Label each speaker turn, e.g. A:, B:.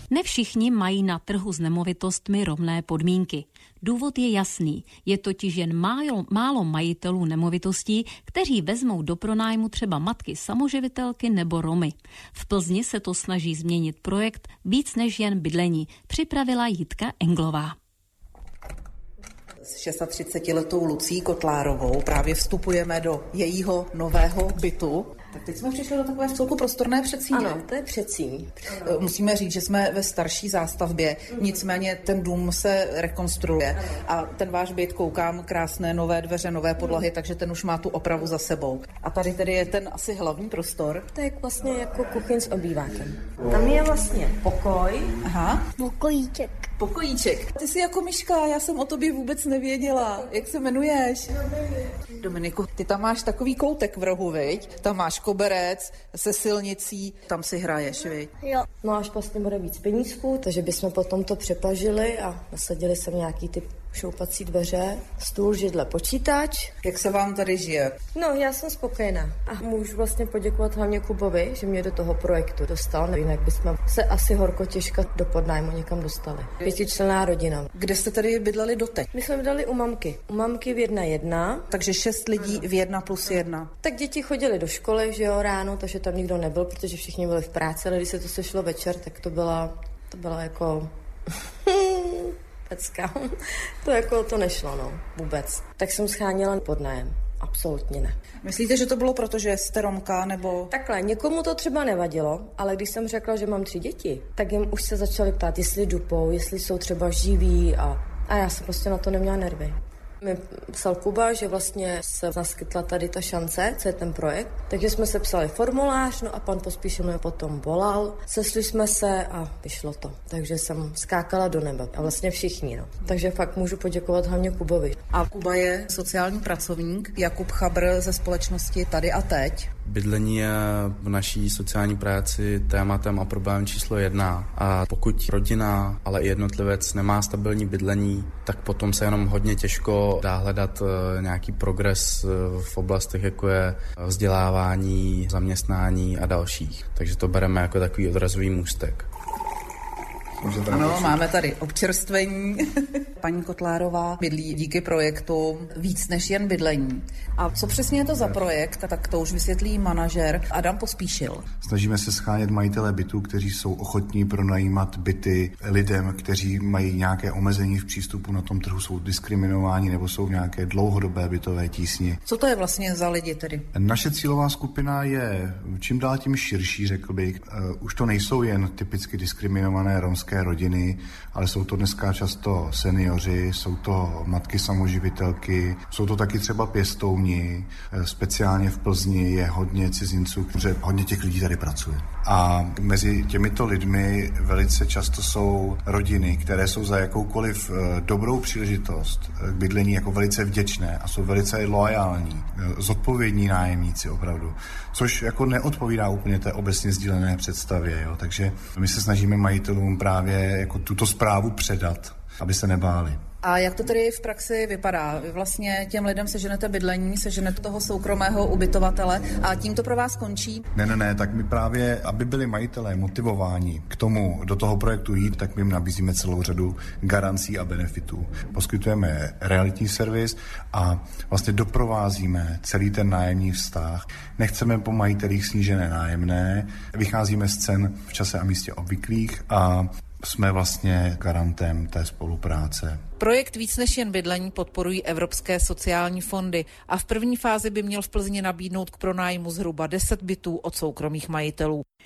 A: Ne všichni mají na trhu s nemovitostmi rovné podmínky. Důvod je jasný, je totiž jen málo majitelů nemovitostí, kteří vezmou do pronájmu třeba matky samoživitelky nebo Romy. V Plzni se to snaží změnit projekt Víc než jen bydlení, připravila Jitka Englová.
B: S 36letou Lucí Kotlárovou právě vstupujeme do jejího nového bytu. Tak teď jsme přišli do takové vcelku prostorné předsíně.
C: Ano, to je předsíň.
B: Musíme říct, že jsme ve starší zástavbě, nicméně ten dům se rekonstruuje a ten váš byt, koukám, krásné nové dveře, nové podlahy, takže ten už má tu opravu za sebou. A tady tedy je ten asi hlavní prostor.
C: To je vlastně jako kuchyň s obývákem. Tam je vlastně pokoj.
B: Aha.
D: Pokojíček.
B: Ty jsi jako Myška, já jsem o tobě vůbec nevěděla. Jak se jmenuješ? Dominiku, ty tam máš takový koutek v rohu, viď? Tam máš koberec se silnicí, tam si hraješ, viď?
D: Jo.
C: No až vlastně bude víc penízků, takže bychom potom to přepažili a nasadili sem nějaký typ šoupací dveře, stůl, židle, počítač.
B: Jak se vám tady žije?
C: No, já jsem spokojená a můžu vlastně poděkovat hlavně Kubovi, že mě do toho projektu dostal, jinak bychom se asi horko těžko do podnájmu někam dostali. 5členná rodina.
B: Kde jste tady bydleli doteď?
C: My jsme bydleli u mamky. U mamky v 1:1.
B: Takže 6 lidí v 1+1.
C: Tak děti chodili do školy, že jo, ráno, takže tam nikdo nebyl, protože všichni byli v práci, ale když se to sešlo večer, tak to byla jako pecka. To nešlo, no, vůbec. Tak jsem scháněla podnájem. Absolutně ne.
B: Myslíte, že to bylo proto, že jste Romka, nebo...
C: Takhle, někomu to třeba nevadilo, ale když jsem řekla, že mám 3 děti, tak jim už se začali ptát, jestli dupou, jestli jsou třeba živí a já jsem prostě na to neměla nervy. Mi psal Kuba, že vlastně se naskytla tady ta šance, co je ten projekt, takže jsme se psali formulář, no a pan Pospíšil mě potom volal, sešli jsme se a vyšlo to. Takže jsem skákala do nebe a vlastně všichni, no. Takže fakt můžu poděkovat hlavně Kubovi.
B: A Kuba je sociální pracovník, Jakub Chabr ze společnosti Tady a teď.
E: Bydlení je v naší sociální práci tématem a problém číslo 1. A pokud rodina, ale i jednotlivec nemá stabilní bydlení, tak potom se jenom hodně těžko dá hledat nějaký progres v oblastech, jako je vzdělávání, zaměstnání a dalších. Takže to bereme jako takový odrazový můstek.
B: Ano, máme tady občerstvení. Paní Kotlárová bydlí díky projektu Víc než jen bydlení. A co přesně je to za projekt, tak to už vysvětlí manažer Adam Pospíšil.
F: Snažíme se schánět majitele bytů, kteří jsou ochotní pronajímat byty lidem, kteří mají nějaké omezení v přístupu na tom trhu, jsou diskriminováni nebo jsou v nějaké dlouhodobé bytové tísni.
B: Co to je vlastně za lidi tedy?
F: Naše cílová skupina je čím dál tím širší, řekl bych. Už to nejsou jen typicky diskriminované romské rodiny, ale jsou to dneska často seniori, jsou to matky samoživitelky, jsou to taky třeba pěstouni, speciálně v Plzni je hodně cizinců, protože hodně těch lidí tady pracuje. A mezi těmito lidmi velice často jsou rodiny, které jsou za jakoukoliv dobrou příležitost k bydlení jako velice vděčné a jsou velice loajální, zodpovědní nájemníci opravdu, což jako neodpovídá úplně té obecně sdílené představě. Jo. Takže my se snažíme majitelům právě jako tuto zprávu předat, aby se nebáli.
B: A jak to tedy v praxi vypadá? Vy vlastně těm lidem seženete bydlení, seženete toho soukromého ubytovatele a tím to pro vás končí?
F: Ne, tak my právě, aby byli majitelé motivováni k tomu do toho projektu jít, tak my jim nabízíme celou řadu garancí a benefitů. Poskytujeme realitní servis a vlastně doprovázíme celý ten nájemní vztah. Nechceme po majitelích snížené nájemné, vycházíme z cen v čase a místě obvyklých a jsme vlastně garantem té spolupráce.
B: Projekt Víc než jen bydlení podporují evropské sociální fondy a v první fázi by měl v Plzni nabídnout k pronájmu zhruba 10 bytů od soukromých majitelů.